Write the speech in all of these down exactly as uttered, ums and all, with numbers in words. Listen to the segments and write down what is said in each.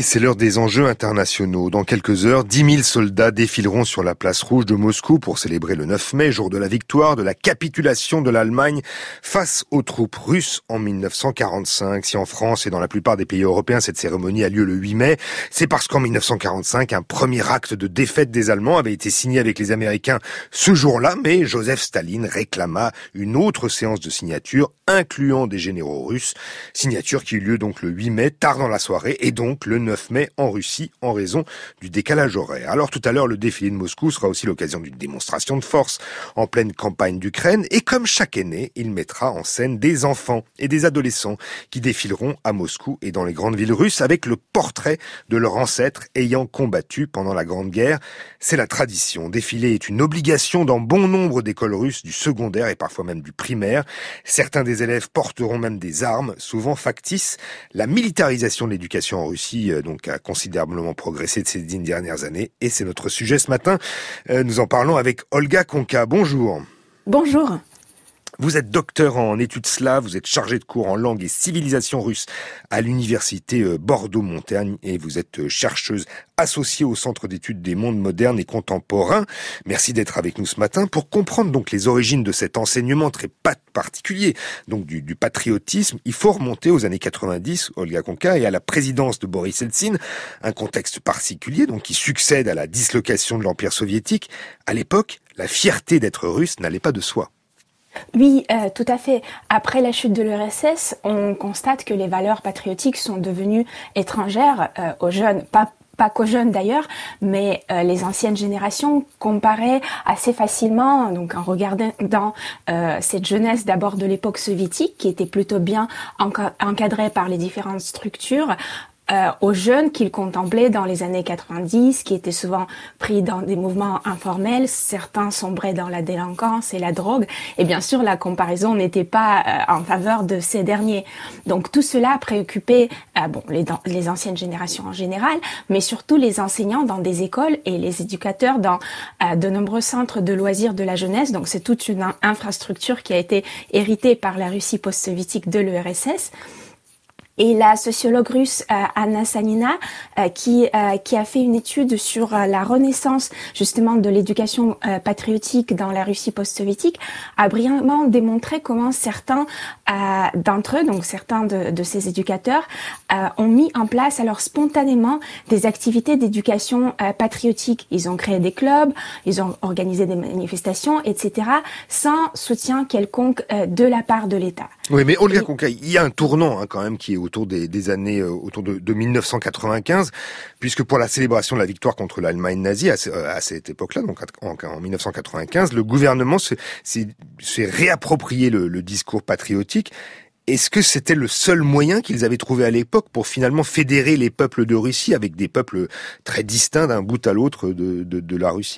Et c'est l'heure des enjeux internationaux. Dans quelques heures, dix mille soldats défileront sur la place rouge de Moscou pour célébrer le neuf mai, jour de la victoire, de la capitulation de l'Allemagne face aux troupes russes en mille neuf cent quarante-cinq. Si en France et dans la plupart des pays européens, cette cérémonie a lieu le huit mai, c'est parce qu'en mille neuf cent quarante-cinq, un premier acte de défaite des Allemands avait été signé avec les Américains ce jour-là, mais Joseph Staline réclama une autre séance de signature, incluant des généraux russes. Signature qui eut lieu donc le huit mai, tard dans la soirée, et donc le neuf mai en Russie, en raison du décalage horaire. Alors tout à l'heure, le défilé de Moscou sera aussi l'occasion d'une démonstration de force en pleine campagne d'Ukraine, et comme chaque année, il mettra en scène des enfants et des adolescents qui défileront à Moscou et dans les grandes villes russes avec le portrait de leurs ancêtres ayant combattu pendant la Grande Guerre. C'est la tradition. Défiler est une obligation dans bon nombre d'écoles russes du secondaire et parfois même du primaire. Certains des élèves porteront même des armes, souvent factices. La militarisation de l'éducation en Russie donc a considérablement progressé de ces dix dernières années et c'est notre sujet ce matin. Nous en parlons avec Olga Konka. Bonjour. Bonjour. Vous êtes docteur en études slaves, vous êtes chargé de cours en langue et civilisation russe à l'université Bordeaux-Montaigne et vous êtes chercheuse associée au Centre d'études des mondes modernes et contemporains. Merci d'être avec nous ce matin pour comprendre donc les origines de cet enseignement très particulier, donc du, du patriotisme. Il faut remonter aux années quatre-vingt-dix, Olga Konka, et à la présidence de Boris Eltsine, un contexte particulier donc qui succède à la dislocation de l'Empire soviétique. À l'époque, la fierté d'être russe n'allait pas de soi. Oui, euh, tout à fait. Après la chute de l'U R S S, on constate que les valeurs patriotiques sont devenues étrangères euh, aux jeunes, pas pas qu'aux jeunes d'ailleurs, mais euh, les anciennes générations comparaient assez facilement, donc en regardant dans euh, cette jeunesse d'abord de l'époque soviétique, qui était plutôt bien enca- encadrée par les différentes structures, Euh, aux jeunes qu'ils contemplaient dans les années quatre-vingt-dix, qui étaient souvent pris dans des mouvements informels, certains sombraient dans la délinquance et la drogue, et bien sûr la comparaison n'était pas euh, en faveur de ces derniers. Donc tout cela préoccupait euh, bon, les, les anciennes générations en général, mais surtout les enseignants dans des écoles et les éducateurs dans euh, de nombreux centres de loisirs de la jeunesse. Donc c'est toute une infrastructure qui a été héritée par la Russie post-soviétique de l'U R S S. Et la sociologue russe euh, Anna Sanina, euh, qui euh, qui a fait une étude sur euh, la renaissance justement de l'éducation euh, patriotique dans la Russie post-soviétique, a brillamment démontré comment certains euh, d'entre eux, donc certains de, de ces éducateurs, euh, ont mis en place alors spontanément des activités d'éducation euh, patriotique. Ils ont créé des clubs, ils ont organisé des manifestations, et cetera, sans soutien quelconque euh, de la part de l'État. Oui, mais Olga Konka, il y a un tournant hein, quand même qui est autour des, des années, euh, autour de, de mille neuf cent quatre-vingt-quinze, puisque pour la célébration de la victoire contre l'Allemagne nazie, à, à cette époque-là, donc en, en mille neuf cent quatre-vingt-quinze, le gouvernement s'est, s'est, s'est réapproprié le, le discours patriotique. Est-ce que c'était le seul moyen qu'ils avaient trouvé à l'époque pour finalement fédérer les peuples de Russie avec des peuples très distincts d'un bout à l'autre de, de, de la Russie ?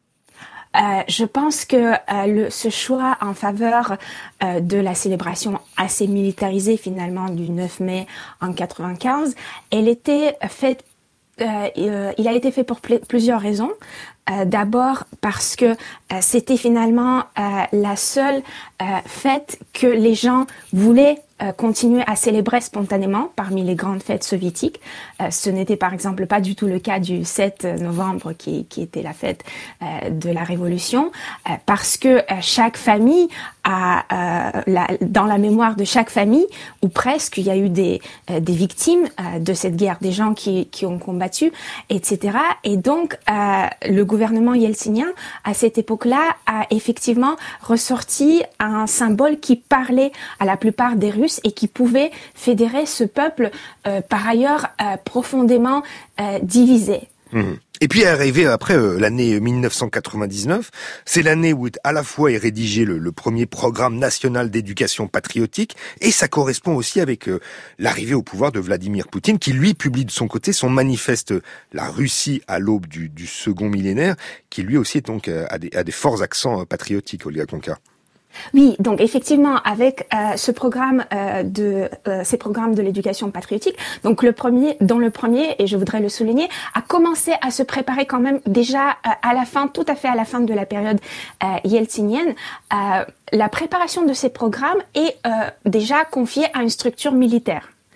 Euh, je pense que euh, le, ce choix en faveur euh, de la célébration assez militarisée finalement du neuf mai en quatre-vingt-quinze, elle était faite, euh, euh, il a été fait pour pl- plusieurs raisons. Euh, d'abord parce que euh, c'était finalement euh, la seule euh, fête que les gens voulaient euh, continuer à célébrer spontanément parmi les grandes fêtes soviétiques. Euh, ce n'était par exemple pas du tout le cas du sept novembre qui, qui était la fête euh, de la Révolution, euh, parce que euh, chaque famille a, euh, la, dans la mémoire de chaque famille, ou presque, il y a eu des, euh, des victimes euh, de cette guerre, des gens qui, qui ont combattu, et cetera. Et donc, euh, le gouvernement yeltsinien, à cette époque-là, a effectivement ressorti un symbole qui parlait à la plupart des Russes et qui pouvait fédérer ce peuple, euh, par ailleurs, euh, profondément euh, divisé. Mmh. Et puis est arrivé après euh, l'année mille neuf cent quatre-vingt-dix-neuf, c'est l'année où à la fois est rédigé le, le premier programme national d'éducation patriotique, et ça correspond aussi avec euh, l'arrivée au pouvoir de Vladimir Poutine, qui lui publie de son côté son manifeste La Russie à l'aube du, du second millénaire, qui lui aussi est donc euh, a, des, a des forts accents euh, patriotiques, Olga Konka. Oui, donc effectivement, avec euh, ce programme euh, de euh, ces programmes de l'éducation patriotique, donc le premier, dont le premier, et je voudrais le souligner, a commencé à se préparer quand même déjà euh, à la fin, tout à fait à la fin de la période euh, yeltsinienne. Euh, la préparation de ces programmes est euh, déjà confiée à une structure militaire.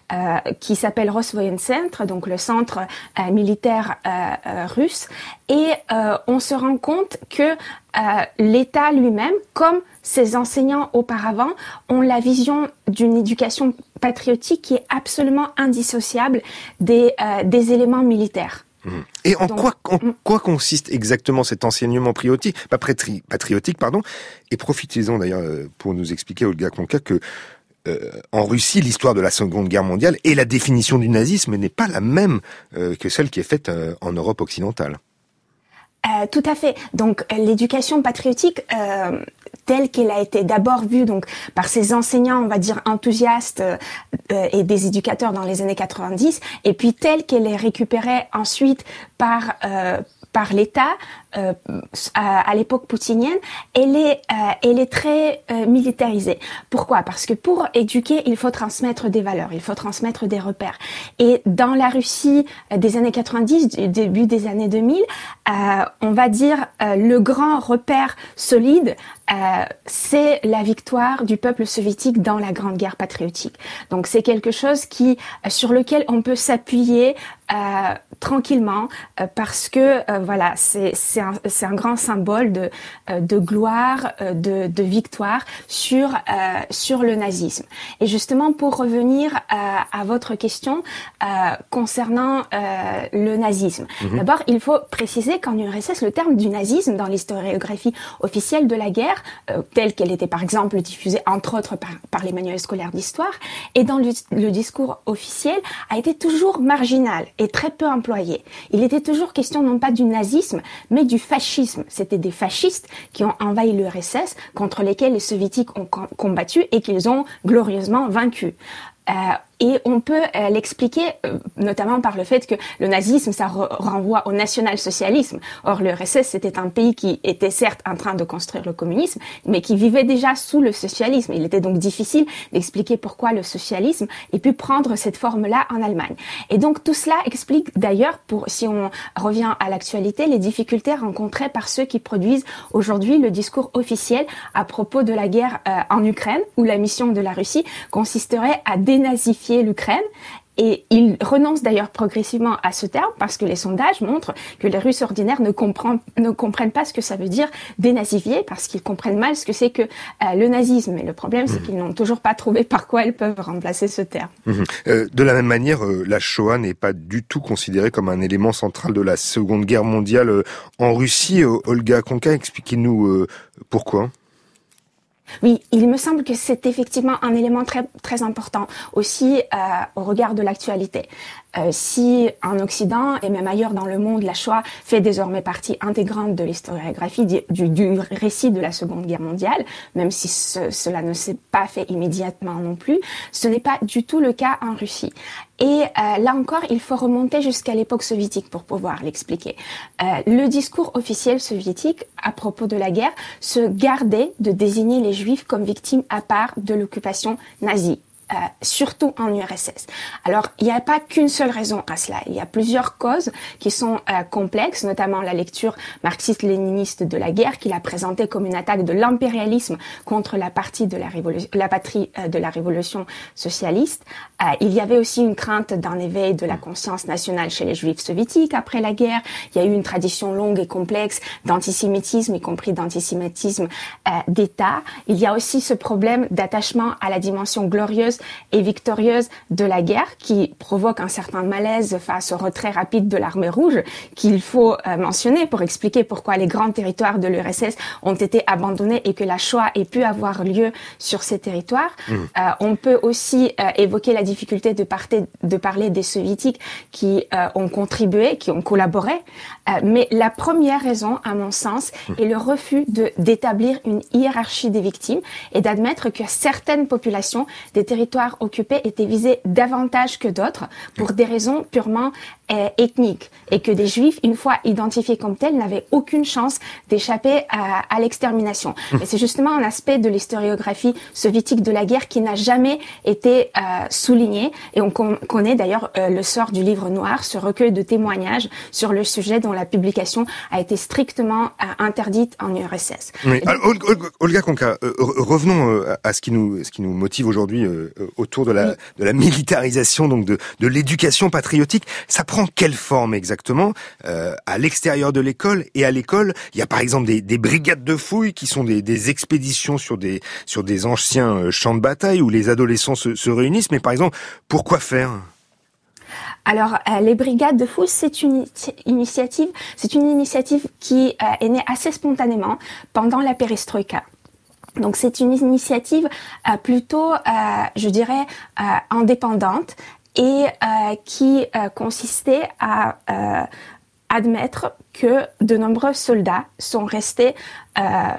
euh, qui s'appelle Rosvoyen-Centre, donc le centre euh, militaire euh, euh, russe, et euh, on se rend compte que euh, l'État lui-même, comme ses enseignants auparavant, ont la vision d'une éducation patriotique qui est absolument indissociable des, euh, des éléments militaires. Et en, Donc, quoi, en quoi consiste exactement cet enseignement patriotique, pas patriotique, pardon, et profitez-en d'ailleurs pour nous expliquer, Olga Konka, que euh, en Russie, l'histoire de la Seconde Guerre mondiale et la définition du nazisme n'est pas la même euh, que celle qui est faite euh, en Europe occidentale. Euh, tout à fait. Donc l'éducation patriotique, euh, telle qu'elle a été d'abord vue donc par ces enseignants, on va dire enthousiastes euh, et des éducateurs dans les années quatre-vingt-dix, et puis telle qu'elle est récupérée ensuite par euh, par l'État euh, à, à l'époque poutinienne, elle est euh, elle est très euh, militarisée. Pourquoi ? Parce que pour éduquer, il faut transmettre des valeurs, il faut transmettre des repères. Et dans la Russie des années quatre-vingt-dix, du début des années deux mille, euh, on va dire euh, le grand repère solide, euh, c'est la victoire du peuple soviétique dans la Grande Guerre patriotique. Donc c'est quelque chose qui sur lequel on peut s'appuyer euh, tranquillement euh, parce que euh, voilà, c'est c'est un, c'est un grand symbole de euh, de gloire, euh, de de victoire sur euh, sur le nazisme. Et justement pour revenir euh, à votre question euh, concernant euh, le nazisme. Mmh. D'abord, il faut préciser qu'en U R S S, le terme du nazisme dans l'historiographie officielle de la guerre, euh, telle qu'elle était par exemple diffusée entre autres par, par les manuels scolaires d'histoire, et dans le, le discours officiel, a été toujours marginal et très peu employé. Il était toujours question non pas du nazisme, mais du fascisme. C'était des fascistes qui ont envahi l'U R S S, contre lesquels les soviétiques ont combattu et qu'ils ont glorieusement vaincu. Euh, et on peut euh, l'expliquer euh, notamment par le fait que le nazisme, ça re- renvoie au national-socialisme. Or, l'U R S S, c'était un pays qui était certes en train de construire le communisme, mais qui vivait déjà sous le socialisme. Il était donc difficile d'expliquer pourquoi le socialisme ait pu prendre cette forme-là en Allemagne. Et donc, tout cela explique d'ailleurs, pour si on revient à l'actualité, les difficultés rencontrées par ceux qui produisent aujourd'hui le discours officiel à propos de la guerre euh, en Ukraine, où la mission de la Russie consisterait à dénazifier l'Ukraine. Et il renonce d'ailleurs progressivement à ce terme parce que les sondages montrent que les Russes ordinaires ne comprennent, ne comprennent pas ce que ça veut dire dénazifier, parce qu'ils comprennent mal ce que c'est que euh, le nazisme. Et le problème, c'est mmh. qu'ils n'ont toujours pas trouvé par quoi ils peuvent remplacer ce terme. Mmh. Euh, de la même manière, euh, la Shoah n'est pas du tout considérée comme un élément central de la Seconde Guerre mondiale euh, en Russie. Euh, Olga Konka, expliquez-nous euh, pourquoi. Oui, il me semble que c'est effectivement un élément très très important aussi euh, au regard de l'actualité. Euh, si en Occident et même ailleurs dans le monde, la Shoah fait désormais partie intégrante de l'historiographie du, du, du récit de la Seconde Guerre mondiale, même si ce, cela ne s'est pas fait immédiatement non plus, ce n'est pas du tout le cas en Russie. Et euh, là encore, il faut remonter jusqu'à l'époque soviétique pour pouvoir l'expliquer. Euh, le discours officiel soviétique à propos de la guerre se gardait de désigner les Juifs comme victimes à part de l'occupation nazie. Euh, surtout en U R S S. Alors, il n'y a pas qu'une seule raison à cela. Il y a plusieurs causes qui sont euh, complexes, notamment la lecture marxiste-léniniste de la guerre, qui l'a présentée comme une attaque de l'impérialisme contre la partie de la révolution, la patrie euh, de la révolution socialiste. Euh, il y avait aussi une crainte d'un éveil de la conscience nationale chez les Juifs soviétiques après la guerre. Il y a eu une tradition longue et complexe d'antisémitisme, y compris d'antisémitisme euh, d'État. Il y a aussi ce problème d'attachement à la dimension glorieuse et victorieuse de la guerre qui provoque un certain malaise face au retrait rapide de l'armée rouge qu'il faut euh, mentionner pour expliquer pourquoi les grands territoires de l'U R S S ont été abandonnés et que la Shoah ait pu avoir lieu sur ces territoires. Mmh. Euh, on peut aussi euh, évoquer la difficulté de, parter, de parler des soviétiques qui euh, ont contribué, qui ont collaboré, euh, mais la première raison, à mon sens, mmh. est le refus de, d'établir une hiérarchie des victimes et d'admettre que certaines populations des territoires occupés étaient visés davantage que d'autres pour des raisons purement euh, ethniques et que des juifs, une fois identifiés comme tels, n'avaient aucune chance d'échapper à, à l'extermination. Mmh. Et c'est justement un aspect de l'historiographie soviétique de la guerre qui n'a jamais été euh, souligné et on con- connaît d'ailleurs euh, le sort du livre noir, ce recueil de témoignages sur le sujet dont la publication a été strictement euh, interdite en U R S S. Oui. Alors, Olga Konka, euh, revenons euh, à ce qui nous, ce qui nous motive aujourd'hui euh, euh, autour de la, oui. de la militarisation, donc de, de l'éducation patriotique. Ça prend quelle forme exactement euh, à l'extérieur de l'école et à l'école? Il y a par exemple des, des brigades de fouilles qui sont des, des expéditions sur des, sur des anciens champs de bataille où les adolescents se, se réunissent. Mais par exemple, pourquoi faire? Alors, euh, les brigades de fouilles, c'est une initiative, c'est une initiative qui euh, est née assez spontanément pendant la perestroïka. Donc, c'est une initiative euh, plutôt, euh, je dirais, euh, indépendante et euh, qui euh, consistait à euh, admettre que de nombreux soldats sont restés euh,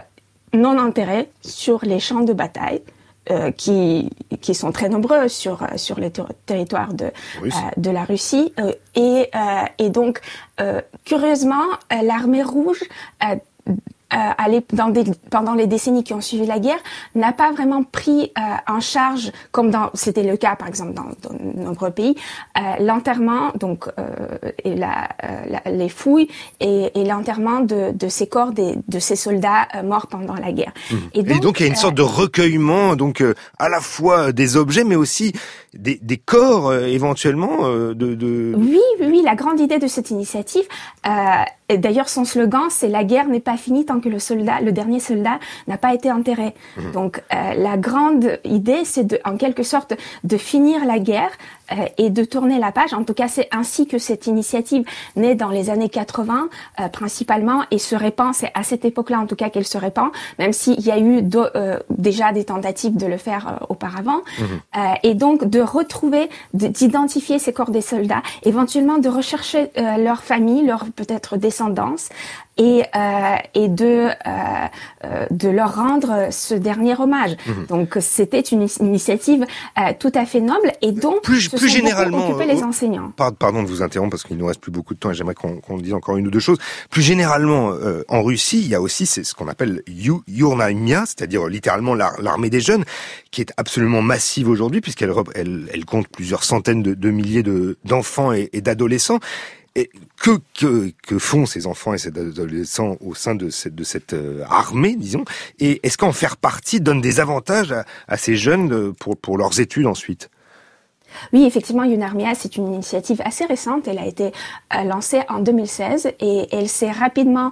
non enterrés sur les champs de bataille. Euh, qui qui sont très nombreux sur sur les ter- territoires de euh, de la Russie euh, et euh, et donc euh, curieusement euh, l'armée rouge euh, euh, allait dans des, pendant les décennies qui ont suivi la guerre n'a pas vraiment pris euh, en charge comme dans c'était le cas par exemple dans, dans de nombreux pays euh, l'enterrement donc euh, et la, euh, la les fouilles et, et l'enterrement de de ces corps des de ces soldats euh, morts pendant la guerre. Mmh. Et, donc, et donc il y a une euh, sorte de recueillement donc euh, à la fois des objets mais aussi des des corps euh, éventuellement euh, de, de oui oui la grande idée de cette initiative euh, et d'ailleurs son slogan c'est la guerre n'est pas finie tant que le soldat, le dernier soldat n'a pas été enterré. Mmh. Donc euh, la grande idée, c'est de, en quelque sorte, de finir la guerre euh, et de tourner la page. En tout cas, c'est ainsi que cette initiative naît dans les années quatre-vingts euh, principalement et se répand. C'est à cette époque-là, en tout cas, qu'elle se répand, même s'il y a eu do, euh, déjà des tentatives de le faire euh, auparavant. Mmh. Euh, et donc de retrouver, de, d'identifier ces corps des soldats, éventuellement de rechercher euh, leur famille, leur peut-être descendance. Et, euh, et de euh, euh, de leur rendre ce dernier hommage. Mmh. Donc c'était une initiative euh, tout à fait noble et donc plus, plus généralement occupé les enseignants. Pardon de vous interrompre parce qu'il nous reste plus beaucoup de temps et j'aimerais qu'on, qu'on dise encore une ou deux choses. Plus généralement euh, en Russie, il y a aussi c'est ce qu'on appelle Yournamia, c'est-à-dire littéralement l'armée des jeunes, qui est absolument massive aujourd'hui puisqu'elle elle, elle compte plusieurs centaines de, de milliers de d'enfants et, et d'adolescents. Et que, que, que font ces enfants et ces adolescents au sein de cette, de cette euh, armée, disons? Et est-ce qu'en faire partie donne des avantages à, à ces jeunes pour, pour leurs études ensuite? Oui, effectivement, Yournamia, c'est une initiative assez récente. Elle a été euh, lancée en deux mille seize et elle s'est rapidement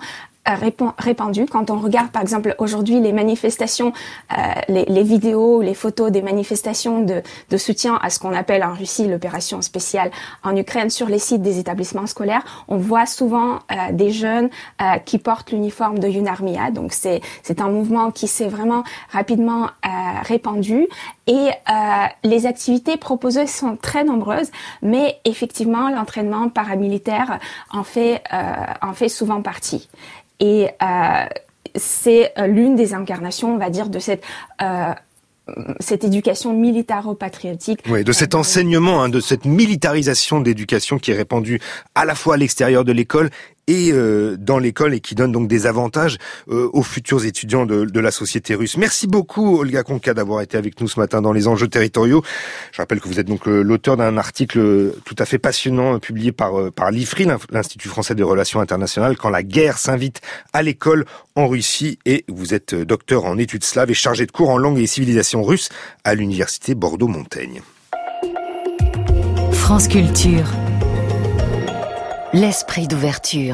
répandu. Quand on regarde, par exemple, aujourd'hui les manifestations, euh, les, les vidéos, les photos des manifestations de, de soutien à ce qu'on appelle en Russie l'opération spéciale en Ukraine sur les sites des établissements scolaires, on voit souvent euh, des jeunes euh, qui portent l'uniforme de Yournamia. Donc c'est c'est un mouvement qui s'est vraiment rapidement euh, répandu et euh, les activités proposées sont très nombreuses, mais effectivement l'entraînement paramilitaire en fait euh, en fait souvent partie. Et euh, c'est l'une des incarnations, on va dire, de cette euh, cette éducation militaro-patriotique. Oui, de cet enseignement, hein, de cette militarisation d'éducation qui est répandue à la fois à l'extérieur de l'école et euh, dans l'école et qui donne donc des avantages euh, aux futurs étudiants de, de la société russe. Merci beaucoup Olga Konka d'avoir été avec nous ce matin dans les enjeux territoriaux. Je rappelle que vous êtes donc euh, l'auteur d'un article tout à fait passionnant euh, publié par euh, par l'I F R I, l'Institut français des relations internationales, quand la guerre s'invite à l'école en Russie, et vous êtes euh, docteur en études slaves et chargé de cours en langue et civilisation russe à l'université Bordeaux-Montaigne. France Culture. L'esprit d'ouverture.